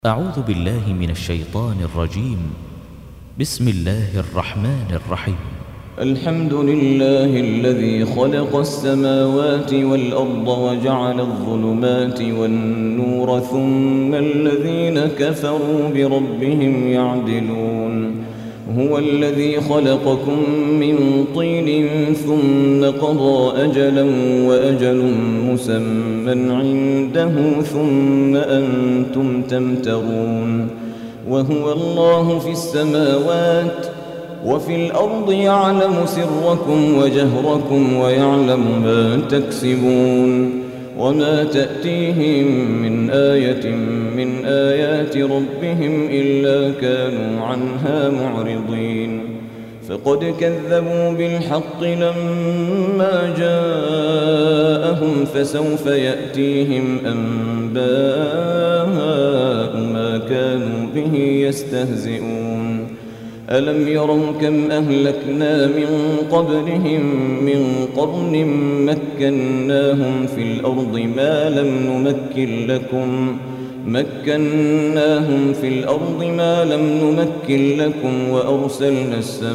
أعوذ بالله من الشيطان الرجيم. بسم الله الرحمن الرحيم. الحمد لله الذي خلق السماوات والأرض وجعل الظلمات والنور ثم الذين كفروا بربهم يعدلون. هو الذي خلقكم من طين ثم قضى أجلا وأجل مسمى عنده ثم أنتم تمترون. وهو الله في السماوات وفي الأرض يعلم سركم وجهركم ويعلم ما تكسبون. وما تأتيهم من آية من آيات ربهم إلا كانوا عنها معرضين. فقد كذبوا بالحق لما جاءهم فسوف يأتيهم أنباء ما كانوا به يستهزئون. ألم يروا كم أهلكنا من قبلهم من قرن مكناهم في الأرض ما لم نمكن لكم وأرسلنا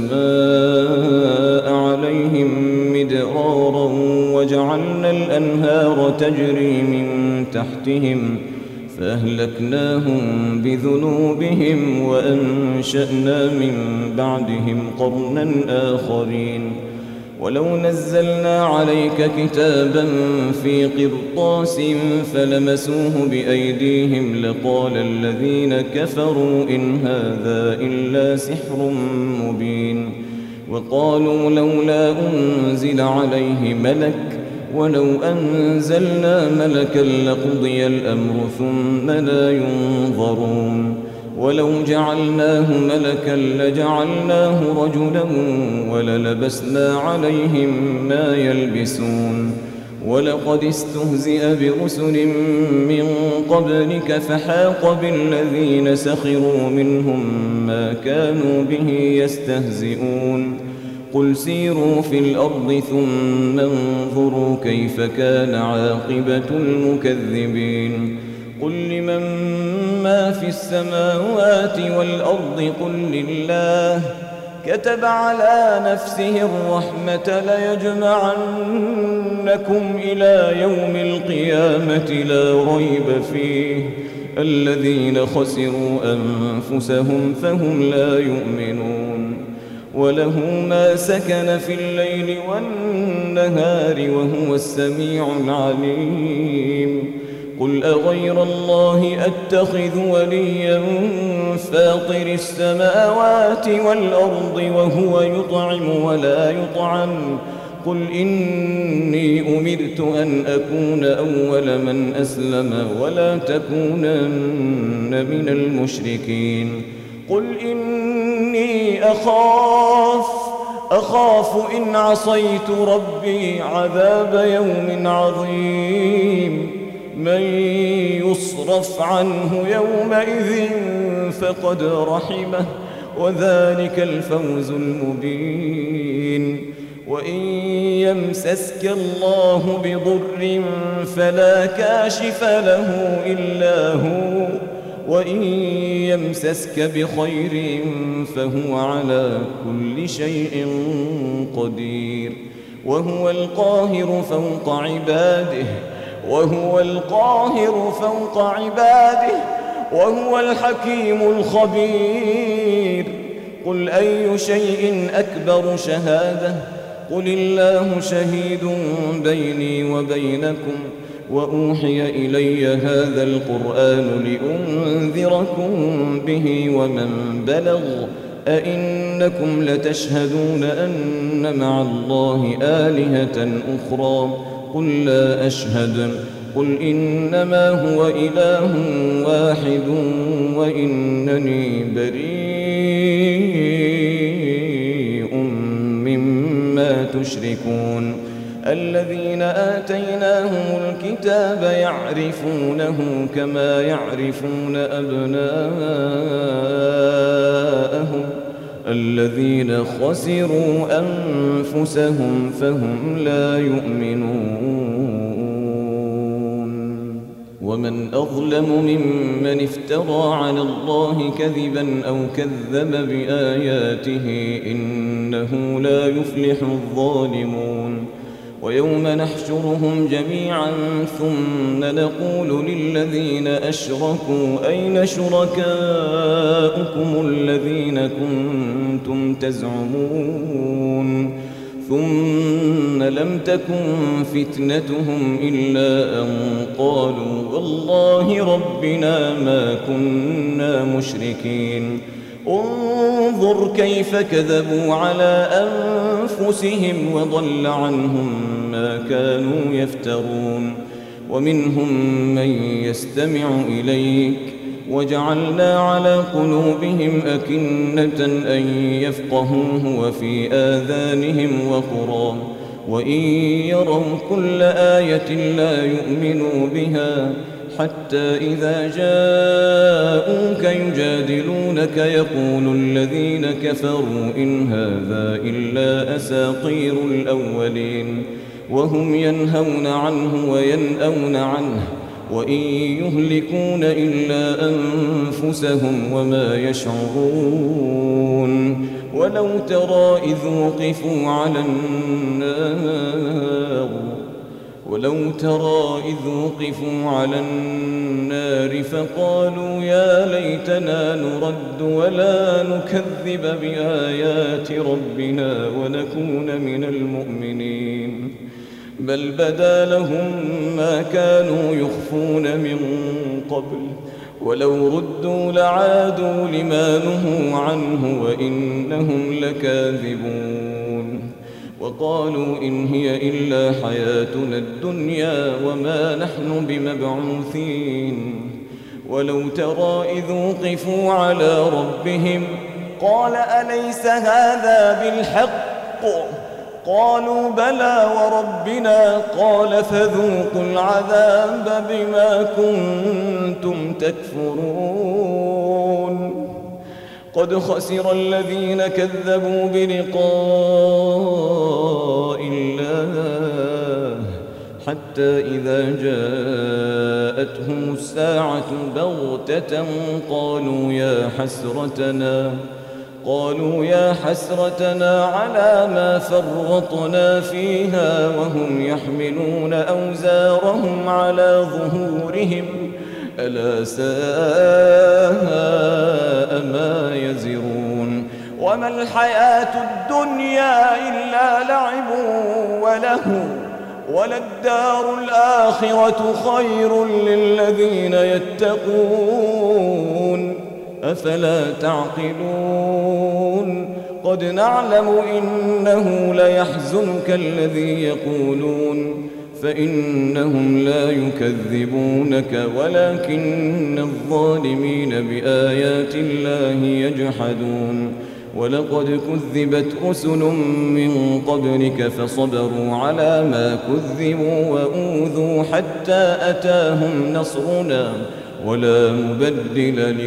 السماء عليهم مدرارا وجعلنا الأنهار تجري من تحتهم فأهلكناهم بذنوبهم وأنشأنا من بعدهم قرنا آخرين. ولو نزلنا عليك كتابا في قرطاس فلمسوه بأيديهم لقال الذين كفروا إن هذا إلا سحر مبين. وقالوا لولا أنزل عليه ملك ولو أنزلنا ملكا لقضي الأمر ثم لا ينظرون. ولو جعلناه ملكا لجعلناه رجلا وللبسنا عليهم ما يلبسون. ولقد استهزئ برسل من قبلك فحاق بالذين سخروا منهم ما كانوا به يستهزئون. قل سيروا في الأرض ثم انظروا كيف كان عاقبة المكذبين. قل لمن ما في السماوات والأرض قل لله كتب على نفسه الرحمة ليجمعنكم إلى يوم القيامة لا ريب فيه الذين خسروا أنفسهم فهم لا يؤمنون. وله ما سكن في الليل والنهار وهو السميع العليم. قل أغير الله أتخذ وليا فاطر السماوات والأرض وهو يطعم ولا يطعم. قل إني أمرت أن أكون أول من أسلم ولا تكونن من المشركين. قل إني أخاف إن عصيت ربي عذاب يوم عظيم. من يصرف عنه يومئذ فقد رحمه وذلك الفوز المبين. وإن يمسسك الله بضر فلا كاشف له إلا هو وإن يمسسك بخير فهو على كل شيء قدير. وهو القاهر فوق عباده وهو الحكيم الخبير. قل أي شيء أكبر شهادة قل الله شهيد بيني وبينكم وأوحي إلي هذا القرآن لأنذركم به ومن بلغ أئنكم لتشهدون أن مع الله آلهة أخرى قل لا أشهد. قل إنما هو إله واحد وإنني بريء مما تشركون. الذين آتيناهم الكتاب يعرفونه كما يعرفون أبناءهم الذين خسروا أنفسهم فهم لا يؤمنون. ومن أظلم ممن افترى على الله كذبا أو كذب بآياته إنه لا يفلح الظالمون ويوم نحشرهم جميعا ثم نقول للذين أشركوا أين شركاؤكم الذين كنتم تزعمون ثم لم تكن فتنتهم إلا أن قالوا والله ربنا ما كنا مشركين انظر كيف كذبوا على أنفسهم وضل عنهم ما كانوا يفترون ومنهم من يستمع إليك وجعلنا على قلوبهم أكنة أن يفقهوه وفي آذانهم وقرا وإن يروا كل آية لا يؤمنوا بها حتى إذا جاءوك يجادلونك يقول الذين كفروا إن هذا إلا أساطير الأولين وهم ينهون عنه وينأون عنه وإن يهلكون إلا أنفسهم وما يشعرون ولو ترى إذ وقفوا على النار فقالوا يا ليتنا نرد ولا نكذب بآيات ربنا ونكون من المؤمنين بل بدا لهم ما كانوا يخفون من قبل ولو ردوا لعادوا لما نهوا عنه وإنهم لكاذبون وقالوا إن هي إلا حياتنا الدنيا وما نحن بمبعوثين ولو ترى إذ وقفوا على ربهم قال أليس هذا بالحق قالوا بلى وربنا قال فذوقوا العذاب بما كنتم تكفرون قد خسر الذين كذبوا بلقاء الله حتى إذا جاءتهم الساعة بغتة قالوا يا حسرتنا على ما فرطنا فيها وهم يحملون أوزارهم على ظهورهم ألا ساء ما يزرون وما الحياة الدنيا إلا لعب ولهو وللدار الآخرة خير للذين يتقون أفلا تعقلون قد نعلم إنه ليحزنك الذي يقولون فإنهم لا يكذبونك ولكن الظالمين بآيات الله يجحدون ولقد كذبت رسل من قبلك فصبروا على ما كذبوا وأوذوا حتى أتاهم نصرنا ولا مبدل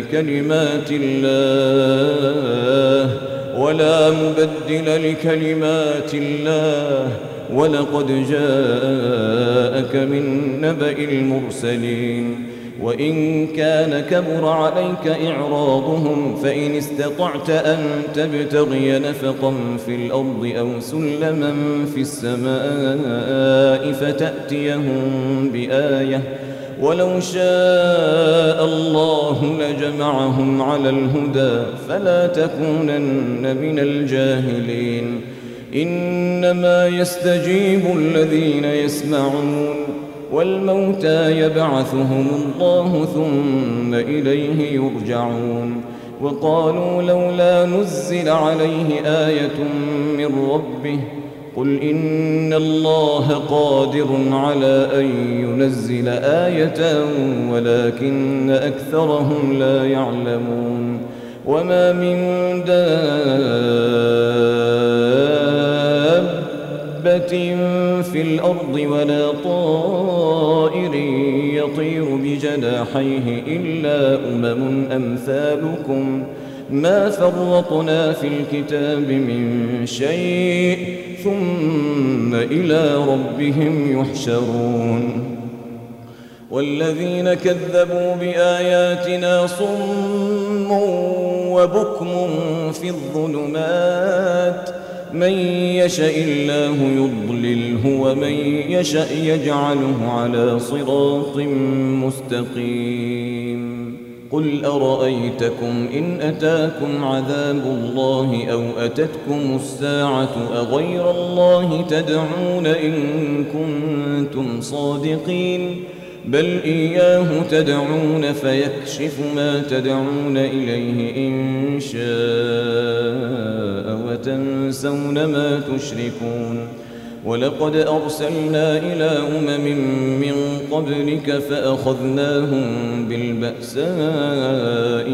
لكلمات الله ولقد جاءك من نبأ المرسلين وإن كان كبر عليك إعراضهم فإن استطعت أن تبتغي نفقا في الأرض أو سلما في السماء فتأتيهم بآية ولو شاء الله لجمعهم على الهدى فلا تكونن من الجاهلين إنما يستجيب الذين يسمعون والموتى يبعثهم الله ثم إليه يرجعون وقالوا لولا نزل عليه آية من ربه قل إن الله قادر على أن ينزل آية ولكن أكثرهم لا يعلمون وما من دابة في الأرض ولا طائر يطير بجناحيه إلا أمثالكم ما فرطنا في الكتاب من شيء ثم إلى ربهم يحشرون والذين كذبوا بآياتنا صم وبكم في الظلمات من يشاء الله يضلله ومن يشاء يجعله على صراط مستقيم قل أرأيتكم إن أتاكم عذاب الله أو أتتكم الساعة أغير الله تدعون إن كنتم صادقين بل إياه تدعون فيكشف ما تدعون إليه إن شاء وتنسون ما تشركون ولقد أرسلنا إلى من قبلك فأخذناهم بالبأساء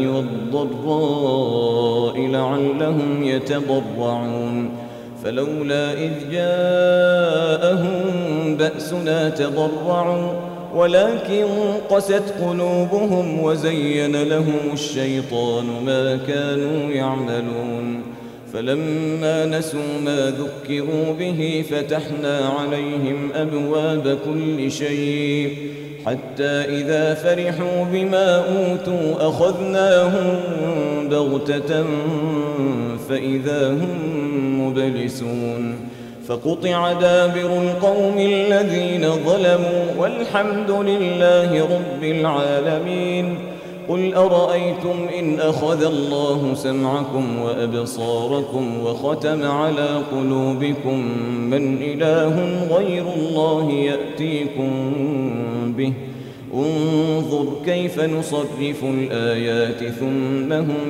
والضراء لعلهم يتضرعون فلولا إذ جاءهم بأسنا تضرعوا ولكن قست قلوبهم وزين لهم الشيطان ما كانوا يعملون فلما نسوا ما ذكروا به فتحنا عليهم أبواب كل شيء حتى إذا فرحوا بما أوتوا أخذناهم بغتة فإذا هم مبلسون فقطع دابر القوم الذين ظلموا والحمد لله رب العالمين قل أرأيتم إن أخذ الله سمعكم وأبصاركم وختم على قلوبكم من إله غير الله يأتيكم به انظر كيف نصرف الآيات ثم هم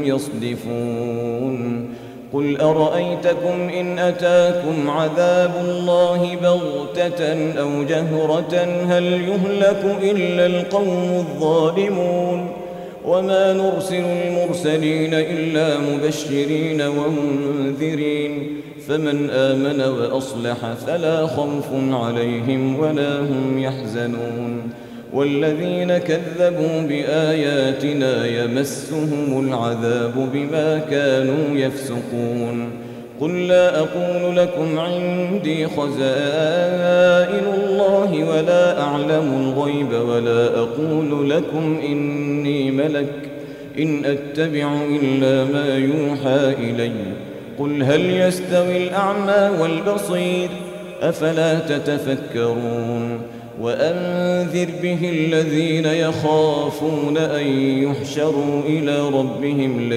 يصدفون قل أرأيتكم إن أتاكم عذاب الله بغتة أو جهرة هل يهلك إلا القوم الظالمون وما نرسل المرسلين إلا مبشرين ومنذرين فمن آمن وأصلح فلا خوف عليهم ولا هم يحزنون والذين كذبوا بآياتنا يمسهم العذاب بما كانوا يفسقون قل لا أقول لكم عندي خزائن الله ولا أعلم الغيب ولا أقول لكم إني ملك إن أتبع إلا ما يوحى إلي قل هل يستوي الأعمى والبصير أفلا تتفكرون وأنذر به الذين يخافون أن يحشروا إلى ربهم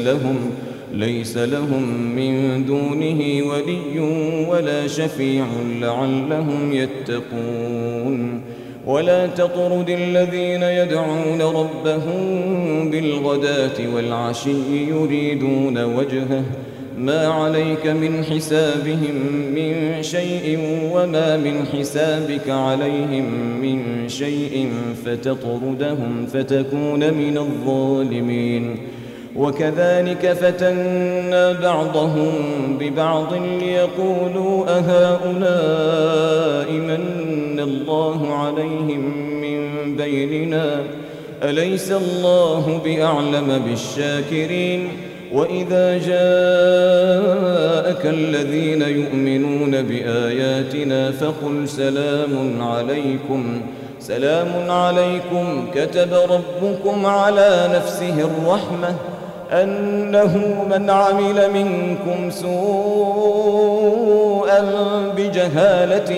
ليس لهم من دونه ولي ولا شفيع لعلهم يتقون ولا تطرد الذين يدعون ربهم بالغداة والعشي يريدون وجهه ما عليك من حسابهم من شيء وما من حسابك عليهم من شيء فتطردهم فتكون من الظالمين وكذلك فتنا بعضهم ببعض ليقولوا أهؤلاء من الله عليهم من بيننا أليس الله بأعلم بالشاكرين وإذا جاءك الذين يؤمنون بآياتنا فقل سلام عليكم كتب ربكم على نفسه الرحمة أنه من عمل منكم سوءا بجهالة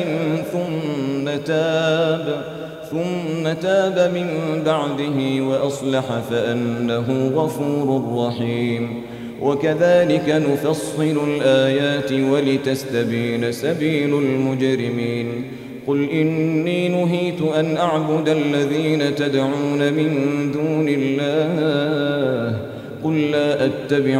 ثم تاب من بعده وأصلح فأنه غفور رحيم وكذلك نفصل الآيات ولتستبين سبيل المجرمين قل إني نهيت أن أعبد الذين تدعون من دون الله قل لا أتبع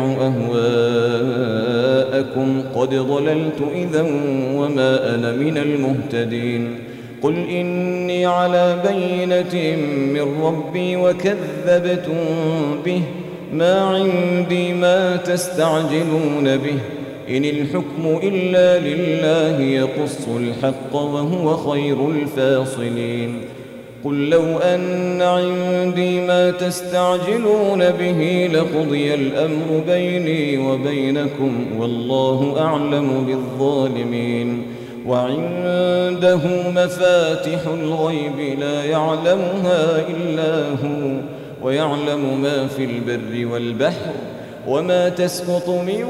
أهواءكم قد ضللت إذا وما أنا من المهتدين قل إني على بينة من ربي وكذبتم به ما عندي ما تستعجلون به إن الحكم إلا لله يقص الحق وهو خير الفاصلين قل لو أن عندي ما تستعجلون به لقضي الأمر بيني وبينكم والله أعلم بالظالمين وعنده مفاتح الغيب لا يعلمها إلا هو ويعلم ما في البر والبحر وما تسقط من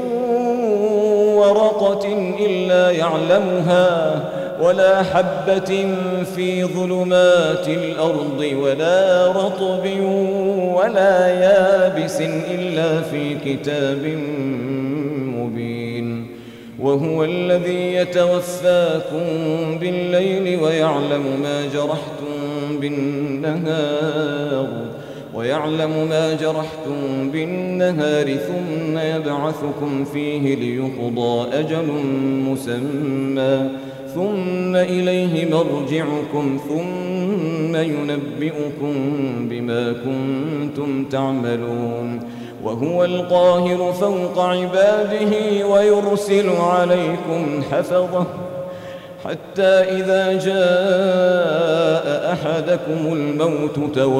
ورقة إلا يعلمها ولا حبة في ظلمات الأرض ولا رطب ولا يابس إلا في كتاب مبين. وهو الذي يتوفاكم بالليل ويعلم ما جرحتم بالنهار ثم يبعثكم فيه ليقضى أجل مسمى ثم إليه مرجعكم ثم ينبئكم بما كنتم تعملون. وهو القاهر فوق عباده ويرسل عليكم حفظه حتى إذا جاء أحدكم الموت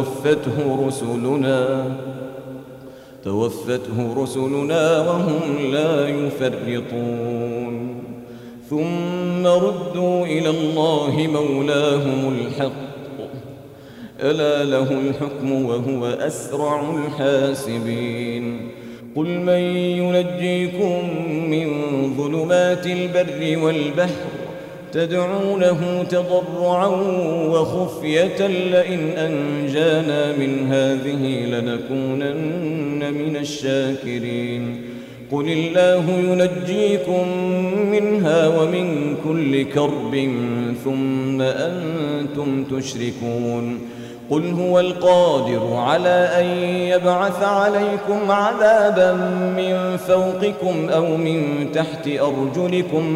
توفته رسلنا وهم لا يفرطون. ثم ردوا إلى الله مولاهم الحق ألا له الحكم وهو أسرع الحاسبين. قل من ينجيكم من ظلمات البر والبحر تدعونه تضرعا وخفية لئن أنجانا من هذه لنكونن من الشاكرين. قل الله ينجيكم منها ومن كل كرب ثم أنتم تشركون. قل هو القادر على أن يبعث عليكم عذابا من فوقكم أو من تحت أرجلكم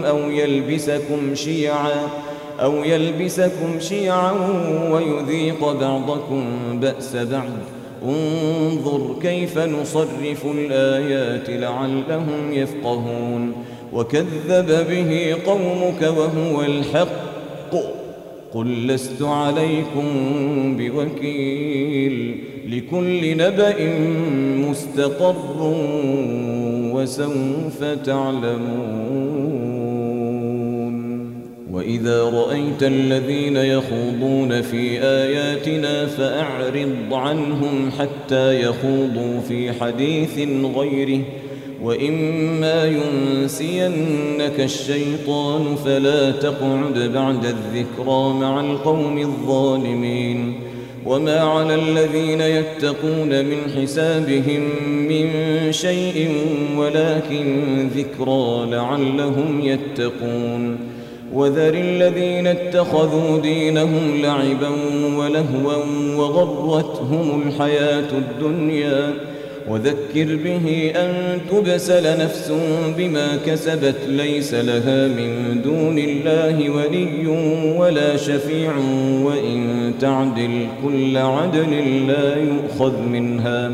أو يلبسكم شيعا ويذيق بعضكم بأس بعض. انظر كيف نصرف الآيات لعلهم يفقهون. وكذب به قومك وهو الحق قل لست عليكم بوكيل لكل نبأ مستقر وسوف تعلمون. وإذا رأيت الذين يخوضون في آياتنا فأعرض عنهم حتى يخوضوا في حديث غيره وإما ينسينك الشيطان فلا تقعد بعد الذكرى مع القوم الظالمين. وما على الذين يتقون من حسابهم من شيء ولكن ذكرى لعلهم يتقون. وذر الذين اتخذوا دينهم لعبا ولهوا وغرتهم الحياة الدنيا وذكر به أن تبسل نفس بما كسبت ليس لها من دون الله ولي ولا شفيع وإن تعدل كل عدل لا يؤخذ منها.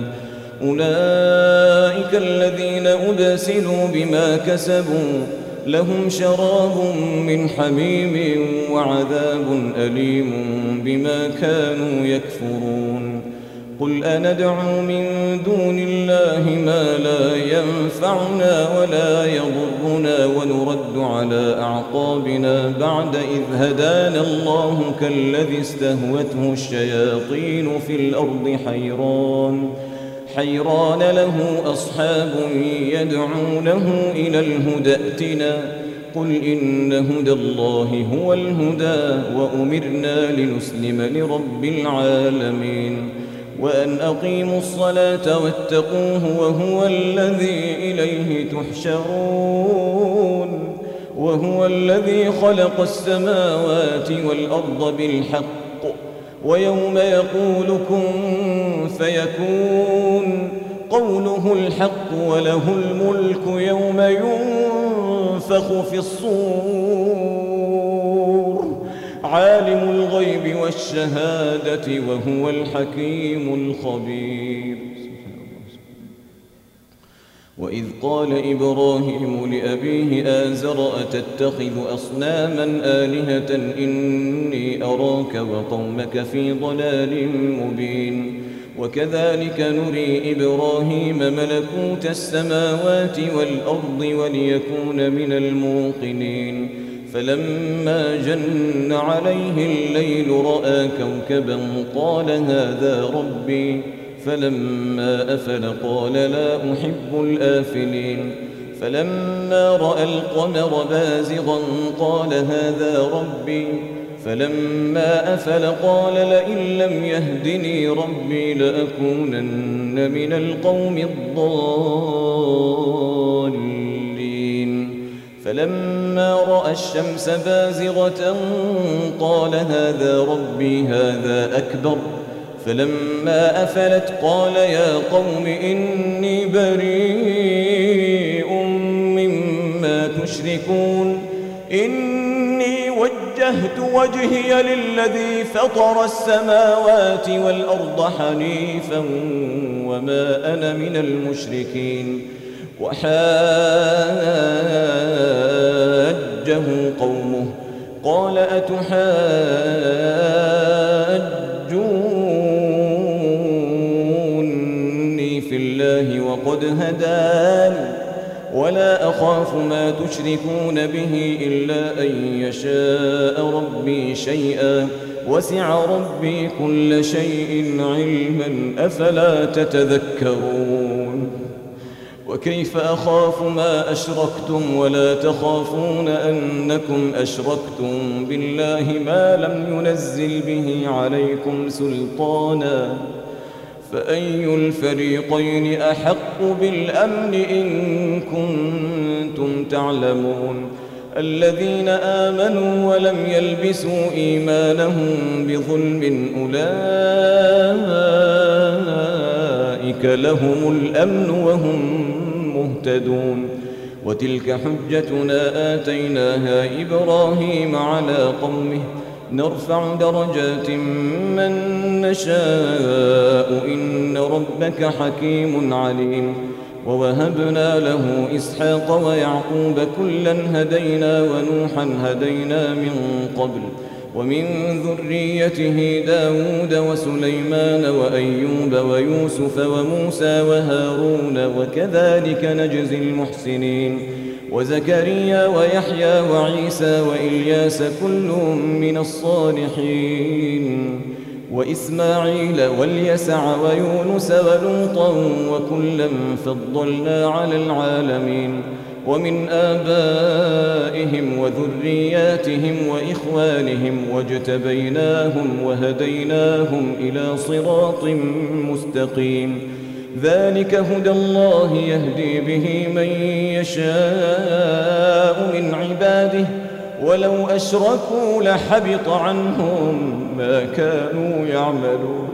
أولئك الذين أبسلوا بما كسبوا لهم شراب من حميم وعذاب أليم بما كانوا يكفرون. قل أندعو من دون الله ما لا ينفعنا ولا يضرنا ونرد على أعقابنا بعد إذ هدانا الله كالذي استهوته الشياطين في الأرض حيران له أصحاب يدعونه إلى الهدى ائتنا قل إن هدى الله هو الهدى وأمرنا لنسلم لرب العالمين وأن أقيموا الصلاة واتقوه وهو الذي إليه تحشرون. وهو الذي خلق السماوات والأرض بالحق ويوم يقول كن فيكون قوله الحق وله الملك يوم ينفخ في الصور عالم الغيب والشهادة وهو الحكيم الخبير. وإذ قال إبراهيم لأبيه آزر أتتخذ أصناما آلهة إني أراك وقومك في ضلال مبين. وكذلك نري إبراهيم ملكوت السماوات والأرض وليكون من الموقنين فلما جن عليه الليل رأى كوكبا قال هذا ربي فلما أفل قال لا أحب الآفلين فلما رأى القمر بازغا قال هذا ربي فلما أفل قال لئن لم يهدني ربي لأكونن من القوم الضالين فلما رأى الشمس بازغة قال هذا ربي هذا أكبر فلما أفلت قال يا قوم إني بريء مما تشركون إني وجهت وجهي للذي فطر السماوات والأرض حنيفا وما أنا من المشركين وحاجه قومه قال أتحاجوني في الله وقد هداني ولا أخاف ما تشركون به إلا أن يشاء ربي شيئا وسع ربي كل شيء علما أفلا تتذكرون وكيف أخاف ما أشركتم ولا تخافون أنكم أشركتم بالله ما لم ينزل به عليكم سلطانا فأي الفريقين أحق بالأمن إن كنتم تعلمون الذين آمنوا ولم يلبسوا إيمانهم بظلم أولئك لهم الأمن وهم مهتدون وتلك حجتنا آتيناها إبراهيم على قومه نرفع درجات من نشاء إن ربك حكيم عليم ووهبنا له إسحاق ويعقوب كلا هدينا ونوحا هدينا من قبل ومن ذريته داود وسليمان وأيوب ويوسف وموسى وهارون وكذلك نجزي المحسنين وزكريا ويحيى وعيسى وإلياس كل من الصالحين وإسماعيل واليسع ويونس ولوطا وكلا فضلنا على العالمين ومن آبائهم وذرياتهم وإخوانهم واجتبيناهم وهديناهم إلى صراط مستقيم ذلك هدى الله يهدي به من يشاء من عباده ولو أشركوا لحبط عنهم ما كانوا يعملون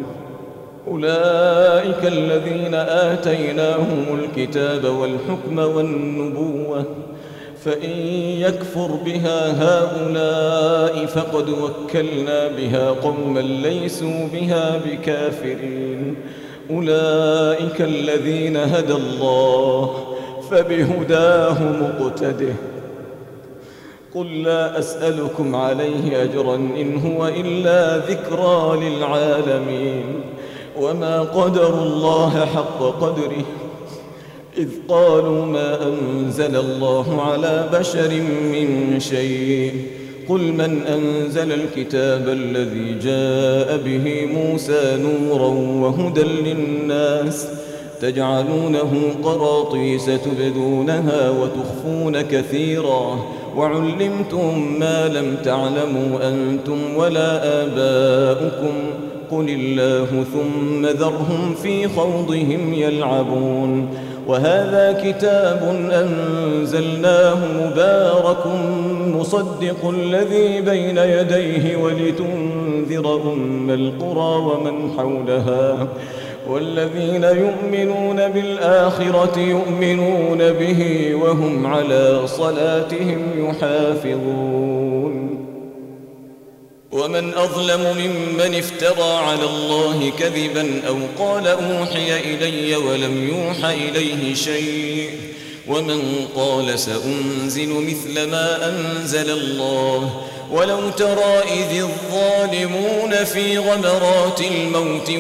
أولئك الذين آتيناهم الكتاب والحكم والنبوة فإن يكفر بها هؤلاء فقد وكلنا بها قوما ليسوا بها بكافرين أولئك الذين هدى الله فبهداه مقتده قل لا أسألكم عليه أجرا إن هو إلا ذكرى للعالمين وما قدروا الله حق قدره إذ قالوا ما أنزل الله على بشر من شيء قل من أنزل الكتاب الذي جاء به موسى نورا وهدى للناس تجعلونه قراطيس تبدونها وتخفون كثيرا وعلمتم ما لم تعلموا أنتم ولا آباؤكم قل الله ثم ذرهم في خوضهم يلعبون وهذا كتاب أنزلناه مبارك مصدق الذي بين يديه ولتنذر أم القرى ومن حولها والذين يؤمنون بالآخرة يؤمنون به وهم على صلاتهم يحافظون ومن أظلم ممن افترى على الله كذبا أو قال أوحي إلي ولم يوحى إليه شيء ومن قال سأنزل مثل ما أنزل الله ولو ترى إذ الظالمون في غمرات الموت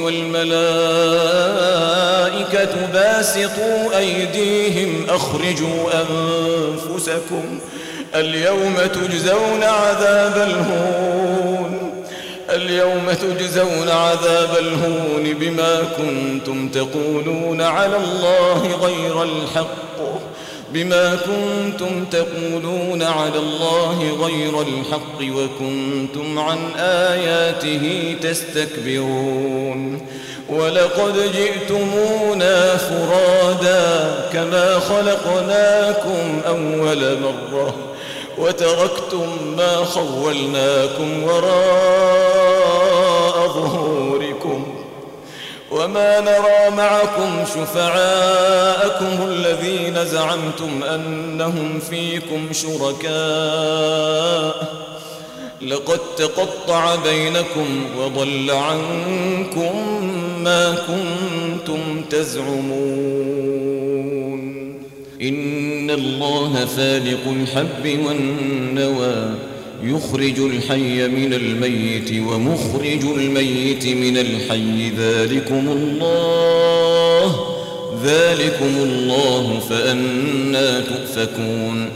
والملائكة باسطوا أيديهم أخرجوا أنفسكم اليوم تجزون عذاب الهون بما كنتم تقولون على الله غير الحق وكنتم عن آياته تستكبرون ولقد جئتمونا فرادا كما خلقناكم أول مرة وتركتم ما خولناكم وراء ظهوركم وما نرى معكم شفعاءكم الذين زعمتم أنهم فيكم شركاء لقد تقطع بينكم وضل عنكم ما كنتم تزعمون إن الله فالق الحب والنوى يخرج الحي من الميت ومخرج الميت من الحي ذلكم الله فأنى تؤفكون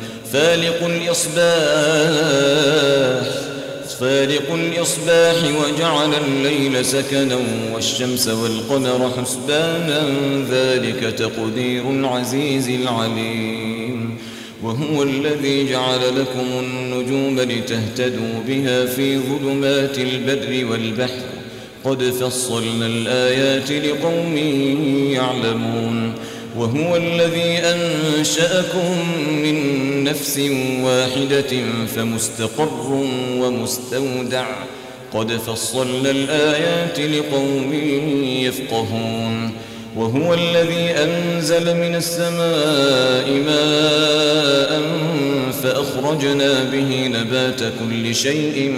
فالق الإصباح وجعل الليل سكنا والشمس والقمر حسبانا ذلك تقدير العزيز العليم وهو الذي جعل لكم النجوم لتهتدوا بها في ظلمات البر والبحر قد فصلنا الآيات لقوم يعلمون وهو الذي أنشأكم من نفس واحدة فمستقر ومستودع قد فصلنا الآيات لقوم يفقهون وهو الذي أنزل من السماء ماء فأخرجنا به نبات كل شيء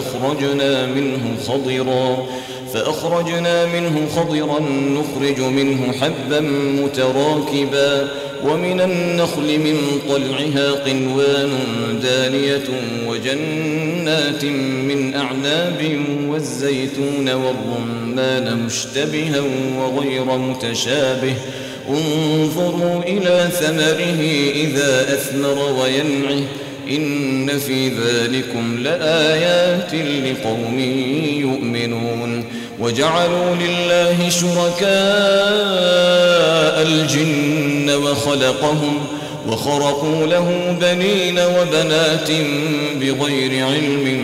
فأخرجنا منه خضرا نخرج منه حبا متراكبا ومن النخل من طلعها قنوان دانية وجنات من أعناب والزيتون والرمان مشتبها وغير متشابه انظروا إلى ثمره إذا أثمر وينعه إن في ذلكم لآيات لقوم يؤمنون وجعلوا لله شركاء الجن وخرقوا له بنين وبنات بغير علم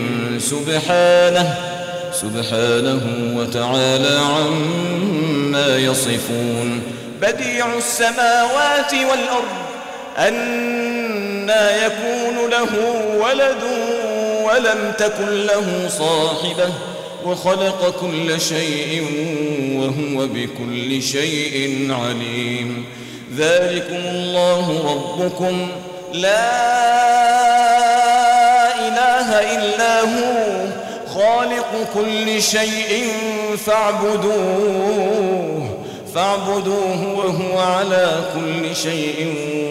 سبحانه وتعالى عما يصفون بديع السماوات والأرض أنى يكون له ولد ولم تكن له صاحبة وخلق كل شيء وهو بكل شيء عليم ذلكم الله ربكم لا إله إلا هو خالق كل شيء فاعبدوه وهو على كل شيء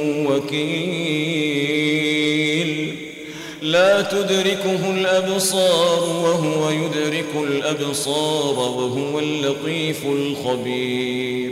وكيل لا تدركه الأبصار وهو يدرك الأبصار وهو اللطيف الخبير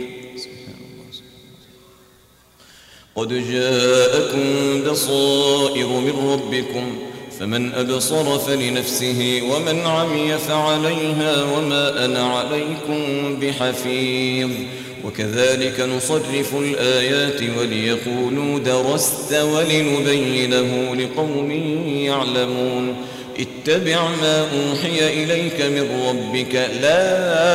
قد جاءكم بصائر من ربكم فمن أبصر فلنفسه ومن عمي فعليها وما أنا عليكم بحفيظ وكذلك نصرف الآيات وليقولوا درست ولنبينه لقوم يعلمون اتبع ما أوحي إليك من ربك لا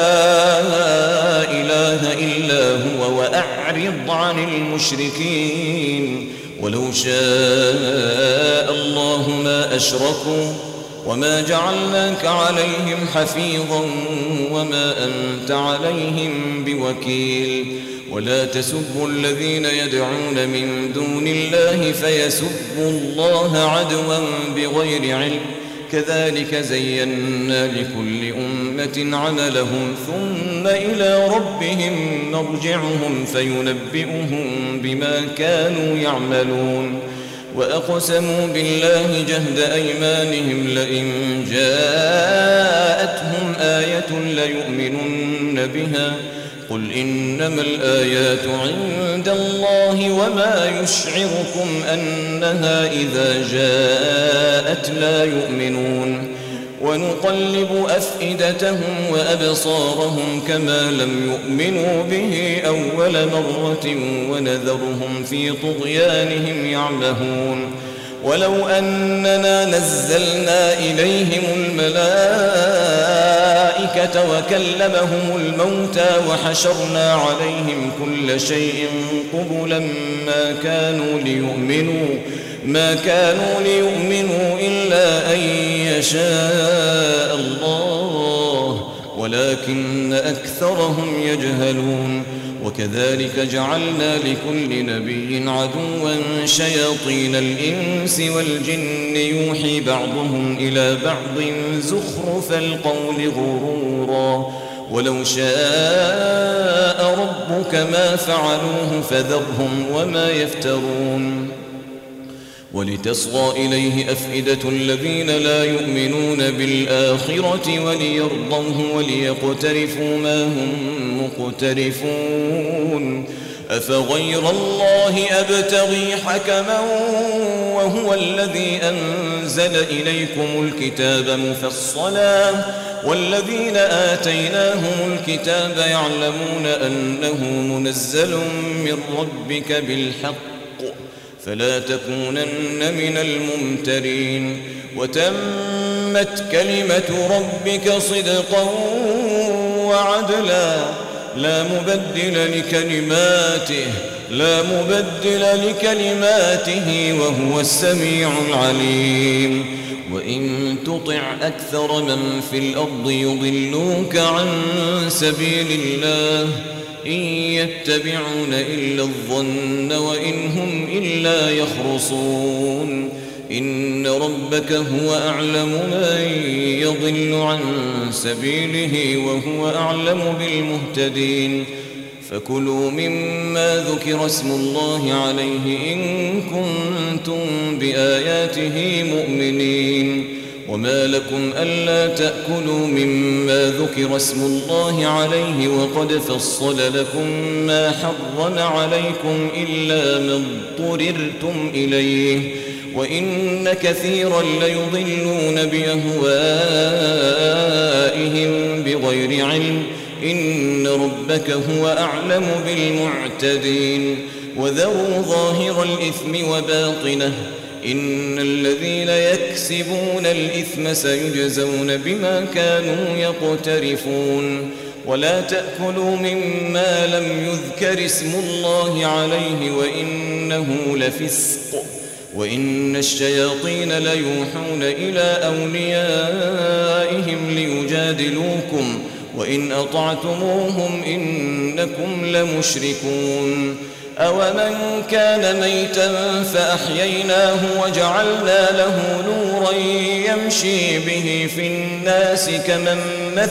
إله إلا هو وأعرض عن المشركين ولو شاء الله ما أشركوا وما جعلناك عليهم حفيظا وما أنت عليهم بوكيل ولا تسبوا الذين يدعون من دون الله فيسبوا الله عدوا بغير علم كذلك زينا لكل أمة عملهم ثم إلى ربهم مرجعهم فينبئهم بما كانوا يعملون وأقسموا بالله جهد أيمانهم لئن جاءتهم آية ليؤمنن بها قل إنما الآيات عند الله وما يشعركم أنها إذا جاءت لا يؤمنون ونقلب أفئدتهم وأبصارهم كما لم يؤمنوا به أول مرة ونذرهم في طغيانهم يعمهون ولو أننا نزلنا إليهم الملائكة وكلمهم الموتى وحشرنا عليهم كل شيء قبلا ما كانوا ليؤمنوا إلا أن يشاء الله ولكن أكثرهم يجهلون وكذلك جعلنا لكل نبي عدوا شياطين الإنس والجن يوحي بعضهم إلى بعض زخرف القول غرورا ولو شاء ربك ما فعلوه فذرهم وما يفترون ولتصغى إليه أفئدة الذين لا يؤمنون بالآخرة وليرضوه وليقترفوا ما هم مقترفون أفغير الله أبتغي حكما وهو الذي أنزل إليكم الكتاب مفصلا والذين آتيناهم الكتاب يعلمون أنه منزل من ربك بالحق فلا تكونن من الممترين وتمت كلمة ربك صدقا وعدلا لا مبدل لكلماته وهو السميع العليم وإن تطع أكثر من في الأرض يضلوك عن سبيل الله إن يتبعون إلا الظن وإن هم إلا يخرصون إن ربك هو أعلم من يضل عن سبيله وهو أعلم بالمهتدين فكلوا مما ذكر اسم الله عليه إن كنتم بآياته مؤمنين وما لكم ألا تأكلوا مما ذكر اسم الله عليه وقد فصل لكم ما حرم عليكم إلا ما اضطررتم إليه وإن كثيرا ليضلون بأهوائهم بغير علم إن ربك هو أعلم بالمعتدين وذروا ظاهر الإثم وباطنه إن الذين يكسبون الإثم سيجزون بما كانوا يقترفون ولا تأكلوا مما لم يذكر اسم الله عليه وإنه لفسق وإن الشياطين ليوحون إلى أوليائهم ليجادلوكم وإن أطعتموهم إنكم لمشركون أومن كان ميتا فأحييناه وجعلنا له نورا يمشي به في الناس كمن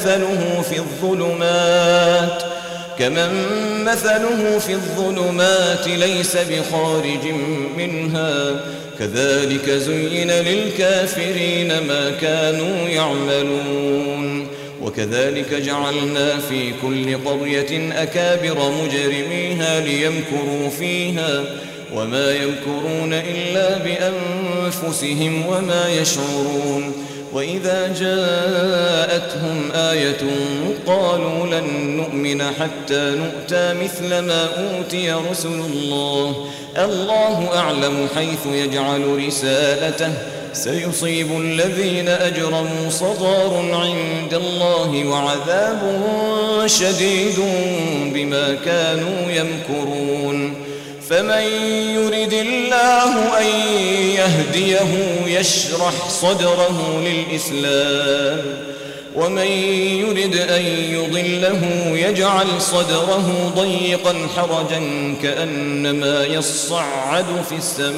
مثله في الظلمات ليس بخارج منها كذلك زين للكافرين ما كانوا يعملون وكذلك جعلنا في كل قرية أكابر مجرميها ليمكروا فيها وما يمكرون إلا بأنفسهم وما يشعرون وإذا جاءتهم آية قالوا لن نؤمن حتى نؤتى مثل ما أوتي رسل الله أعلم حيث يجعل رسالته سيصيب الذين أجرموا صغار عند الله وعذاب شديد بما كانوا يمكرون فمن يرد الله أن يهديه يشرح صدره للإسلام ومن يرد أن يضله يجعل صدره ضيقا حرجا كأنما يصعد في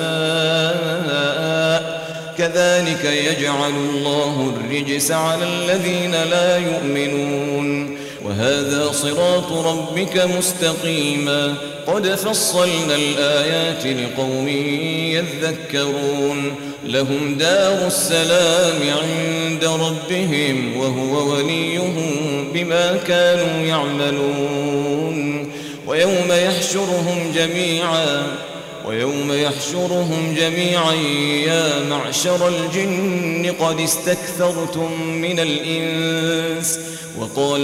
السماء كذلك يجعل الله الرجس على الذين لا يؤمنون وهذا صراط ربك مستقيما قد فصلنا الآيات لقوم يذكرون لهم دار السلام عند ربهم وهو وليهم بما كانوا يعملون ويوم يحشرهم جميعا يا معشر الجن قد استكثرتم من الإنس وقال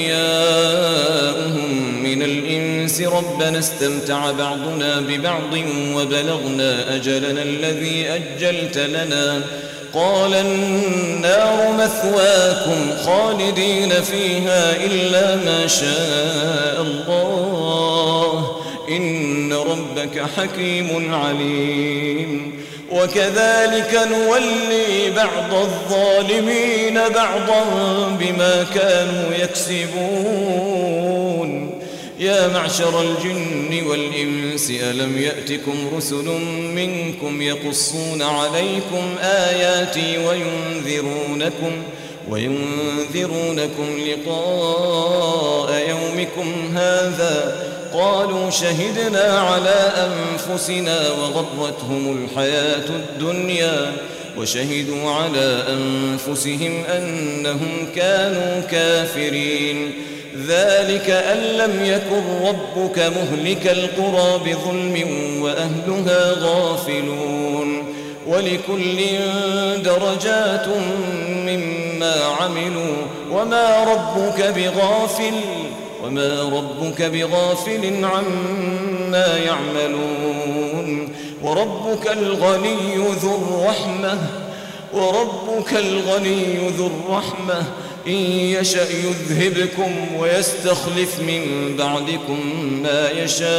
أولياؤهم من الإنس ربنا استمتع بعضنا ببعض وبلغنا أجلنا الذي أجلت لنا قال النار مثواكم خالدين فيها إلا ما شاء الله إن ربك حكيم عليم وكذلك نولي بعض الظالمين بعضا بما كانوا يكسبون يا معشر الجن والإنس ألم يأتكم رسل منكم يقصون عليكم آياتي وينذرونكم لقاء يومكم هذا قالوا شهدنا على أنفسنا وغرتهم الحياة الدنيا وشهدوا على أنفسهم أنهم كانوا كافرين ذلك أن لم يكن ربك مهلك القرى بظلم وأهلها غافلون ولكل درجات مما عملوا وما ربك بغافل عما يعملون وربك الغني ذو الرحمة إن يشأ يذهبكم ويستخلف من بعدكم ما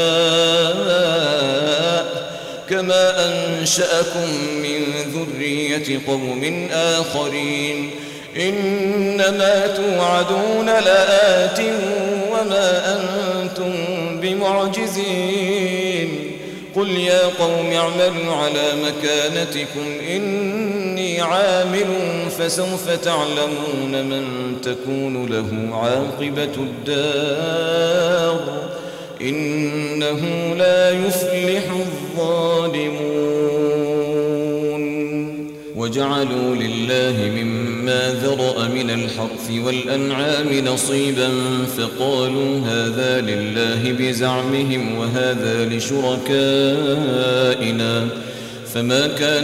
يشاء كما أنشأكم من ذرية قوم آخرين إنما توعدون لآت وما أنتم بمعجزين قل يا قوم اعملوا على مكانتكم إني عامل فسوف تعلمون من تكون له عاقبة الدار إنه لا يفلح الظالمون وجعلوا لله مما ذرأ من الحرث والأنعام نصيبا فقالوا هذا لله بزعمهم وهذا لشركائنا فما كان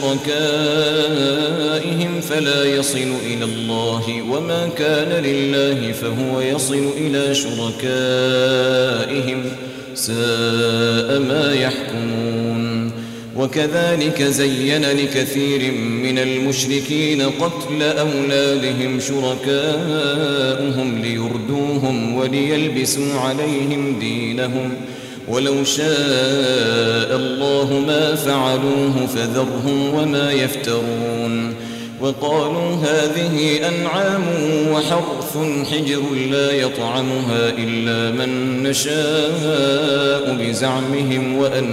لشركائهم فلا يصل إلى الله وما كان لله فهو يصل إلى شركائهم ساء ما يحكمون وكذلك زين لكثير من المشركين قتل أولادهم شركاؤهم ليردوهم وليلبسوا عليهم دينهم ولو شاء الله ما فعلوه فذرهم وما يفترون وقالوا هذه أنعام وحرث حجر لا يطعمها إلا من نشاء بزعمهم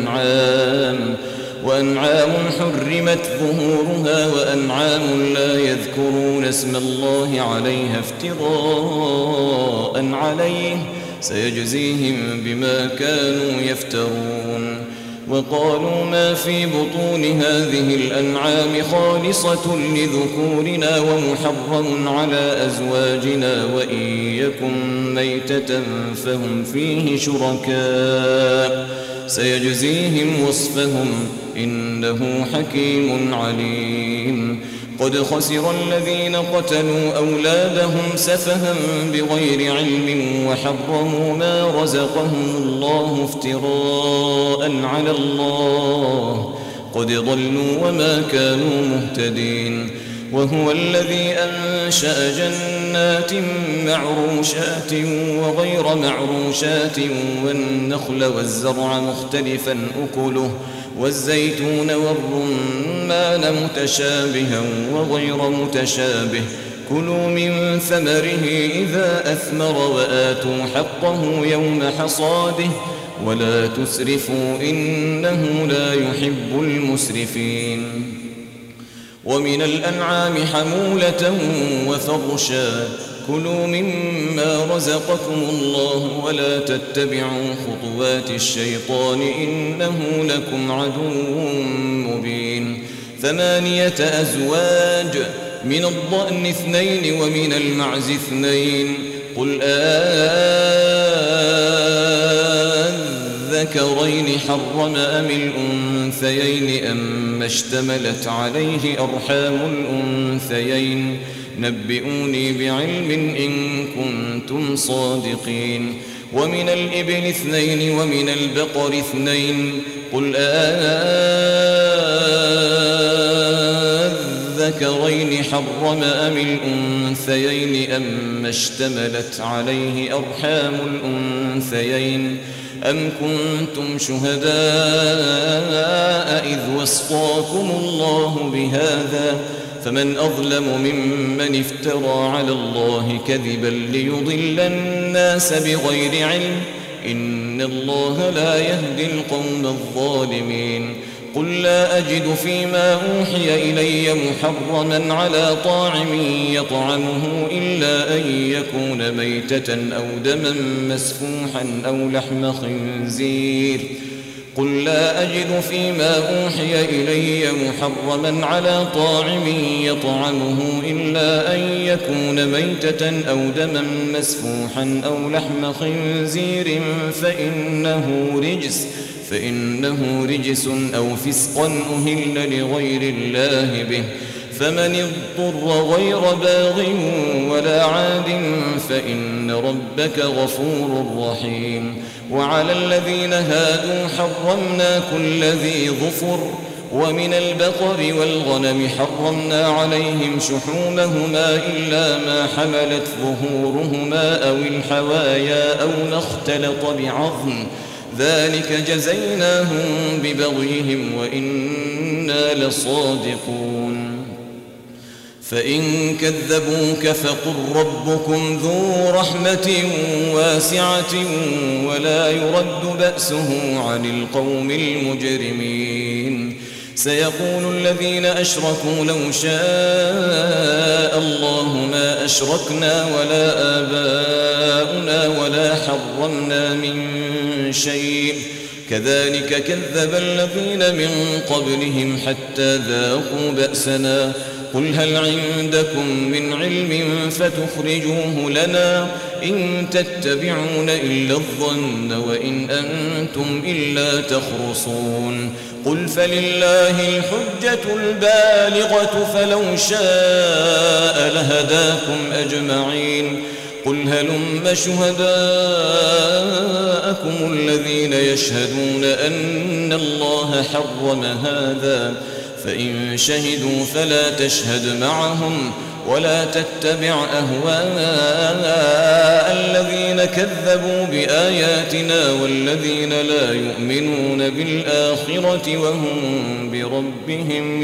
وأنعام حرمت ظهورها وأنعام لا يذكرون اسم الله عليها افتراء عليه سيجزيهم بما كانوا يفترون وقالوا ما في بطون هذه الأنعام خالصة لذكورنا ومحرم على أزواجنا وإن يكن ميتة فهم فيه شركاء سيجزيهم وصفهم إنه حكيم عليم قد خسر الذين قتلوا أولادهم سفها بغير علم وحرموا ما رزقهم الله افتراء على الله قد ضلوا وما كانوا مهتدين وهو الذي أنشأ جنات معروشات وغير معروشات والنخل والزرع مختلفا أكله والزيتون والرمان متشابها وغير متشابه كلوا من ثمره إذا أثمر وآتوا حقه يوم حصاده ولا تسرفوا إنه لا يحب المسرفين ومن الأنعام حمولة وفرشا كلوا مما رزقكم الله ولا تتبعوا خطوات الشيطان إنه لكم عدو مبين 8 أزواج من الضأن 2 ومن المعز 2 قل الذكرين حرم أم الأنثيين أما اشتملت عليه أرحام الأنثيين نبئوني بعلم إن كنتم صادقين ومن الإبل 2 ومن البقر 2 قل الذكرين حرم أم الأنثيين أما اشتملت عليه أرحام الأنثيين أم كنتم شهداء إذ وصاكم الله بهذا فمن أظلم ممن افترى على الله كذبا ليضل الناس بغير علم إن الله لا يهدي القوم الظالمين قل لا أجد فيما أوحي إلي محرما على طاعم يطعمه إلا أن يكون ميتة أو دما مسفوحا أو لحم خنزير قل لا أجد فيما أوحي إلي محرما على طاعم يطعمه إلا أن يكون ميتة أو دما مسفوحا أو لحم خنزير فإنه رجس أو فسقا أهل لغير الله به فمن اضطر غير باغ ولا عاد فإن ربك غفور رحيم وعلى الذين هادوا حرمنا كل ذي ظفر ومن البقر والغنم حرمنا عليهم شحومهما إلا ما حملت ظهورهما أو الحوايا أو ما اختلط بعظم ذلك جزيناهم ببغيهم وإنا لصادقون فإن كذبوك فقل ربكم ذو رحمة واسعة ولا يرد بأسه عن القوم المجرمين سيقول الذين أشركوا لو شاء الله ما أشركنا ولا آباؤنا ولا حرمنا من شيء كذلك كذب الذين من قبلهم حتى ذاقوا بأسنا قل هل عندكم من علم فتخرجوه لنا إن تتبعون إلا الظن وإن أنتم إلا تخرصون قل فلله الحجة البالغة فلو شاء لهداكم أجمعين قل هلم شهداءكم الذين يشهدون أن الله حرم هذا فإن شهدوا فلا تشهد معهم ولا تتبع أهواء الذين كذبوا بآياتنا والذين لا يؤمنون بالآخرة وهم بربهم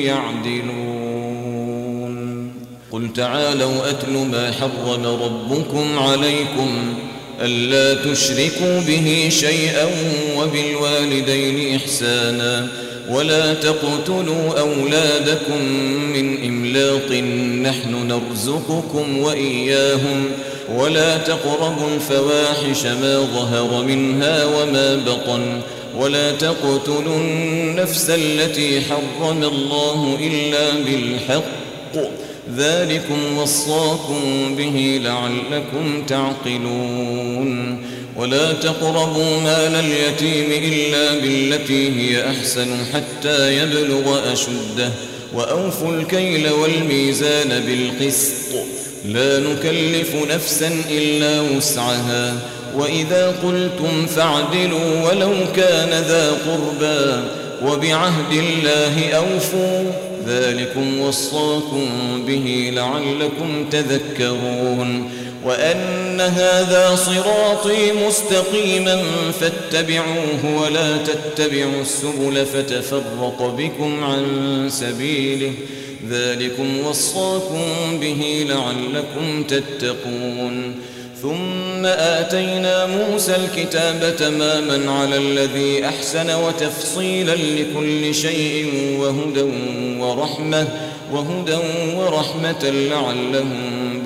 يعدلون قل تعالوا أتل ما حرم ربكم عليكم ألا تشركوا به شيئا وبالوالدين إحسانا ولا تقتلوا أولادكم من إملاق نحن نرزقكم وإياهم ولا تقربوا الفواحش ما ظهر منها وما بطن ولا تقتلوا النفس التي حرم الله إلا بالحق ذلكم وصاكم به لعلكم تعقلون ولا تقربوا مال اليتيم إلا بالتي هي أحسن حتى يبلغ أشده وأوفوا الكيل والميزان بالقسط لا نكلف نفسا إلا وسعها وإذا قلتم فاعدلوا ولو كان ذا قربى وبعهد الله أوفوا ذلكم وصاكم به لعلكم تذكرون وأن هذا صراطي مستقيما فاتبعوه ولا تتبعوا السبل فتفرق بكم عن سبيله ذلكم وصاكم به لعلكم تتقون ثم آتينا موسى الكتاب تماما على الذي أحسن وتفصيلا لكل شيء وهدى وهدى ورحمة لعلهم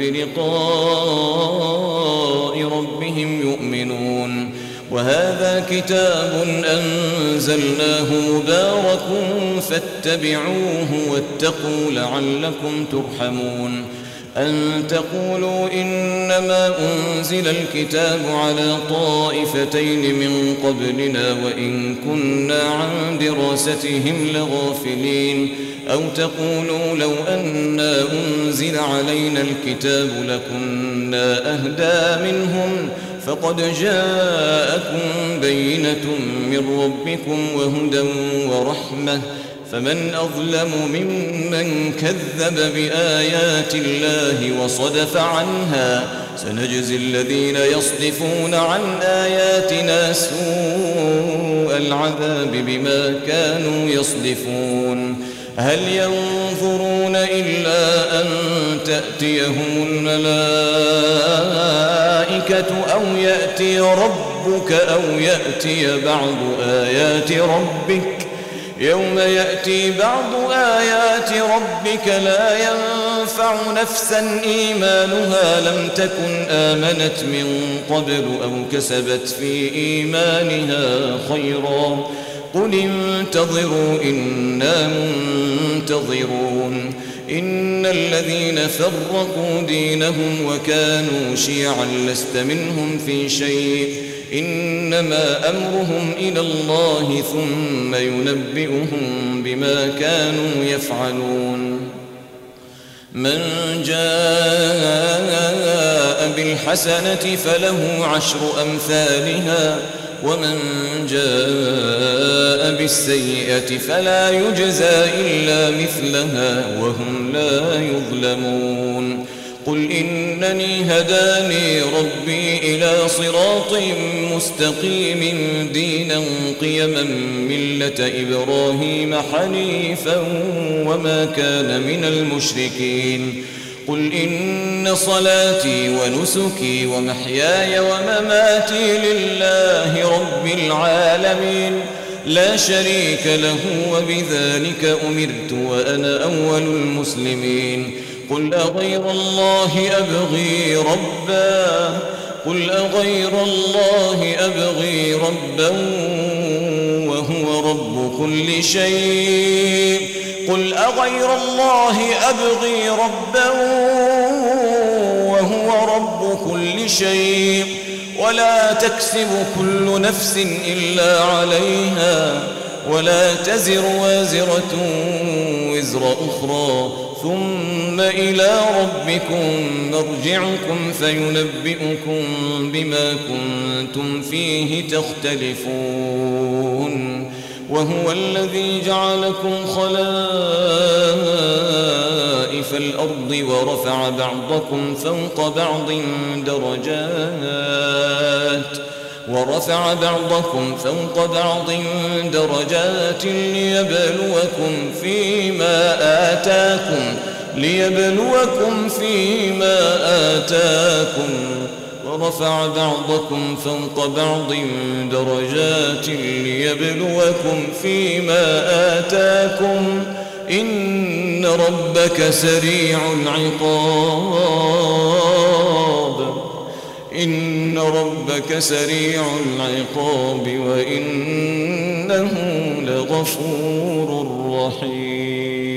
بلقاء ربهم يؤمنون. وهذا كتاب أنزلناه مبارك فاتبعوه واتقوا لعلكم ترحمون. أن تقولوا إنما أنزل الكتاب على طائفتين من قبلنا وإن كنا عن دراستهم لغافلين، أو تقولوا لو أنا أنزل علينا الكتاب لكنا أهدى منهم، فقد جاءكم بينة من ربكم وهدى ورحمة، فمن أظلم ممن كذب بآيات الله وصدف عنها. سنجزي الذين يصدفون عن آياتنا سوء العذاب بما كانوا يصدفون. هل ينظرون إلا أن تأتيهم الملائكة أو يأتي ربك أو يأتي بعض آيات ربك؟ يوم يأتي بعض آيات ربك لا ينفع نفسا إيمانها لم تكن آمنت من قبل أو كسبت في إيمانها خيرا. قل انتظروا إنا منتظرون. إن الذين فرقوا دينهم وكانوا شيعا لست منهم في شيء، إنما أمرهم إلى الله ثم ينبئهم بما كانوا يفعلون. من جاء بالحسنة فله 10 أمثالها، ومن جاء بالسيئة فلا يجزى إلا مثلها وهم لا يظلمون. قل إنني هداني ربي إلى صراط مستقيم دينا قيما ملة إبراهيم حنيفا وما كان من المشركين. قل إن صلاتي ونسكي ومحياي ومماتي لله رب العالمين لا شريك له وبذلك أمرت وأنا أول المسلمين. قل أغير الله أبغي ربا قل أغير الله أبغي ربا وهو رب كل شيء قل أغير الله أبغي ربا وهو رب كل شيء ولا تكسب كل نفس إلا عليها ولا تزر وازرة وزر أخرى ثم إلى ربكم مرجعكم فينبئكم بما كنتم فيه تختلفون. وهو الذي جعلكم خلائف الأرض ورفع بعضكم فوق بعض درجات ليبلوكم فيما آتاكم ورفع بعضكم فوق بعض درجات ليبلوكم فيما آتاكم إن ربك سريع العقاب وإنه لغفور رحيم.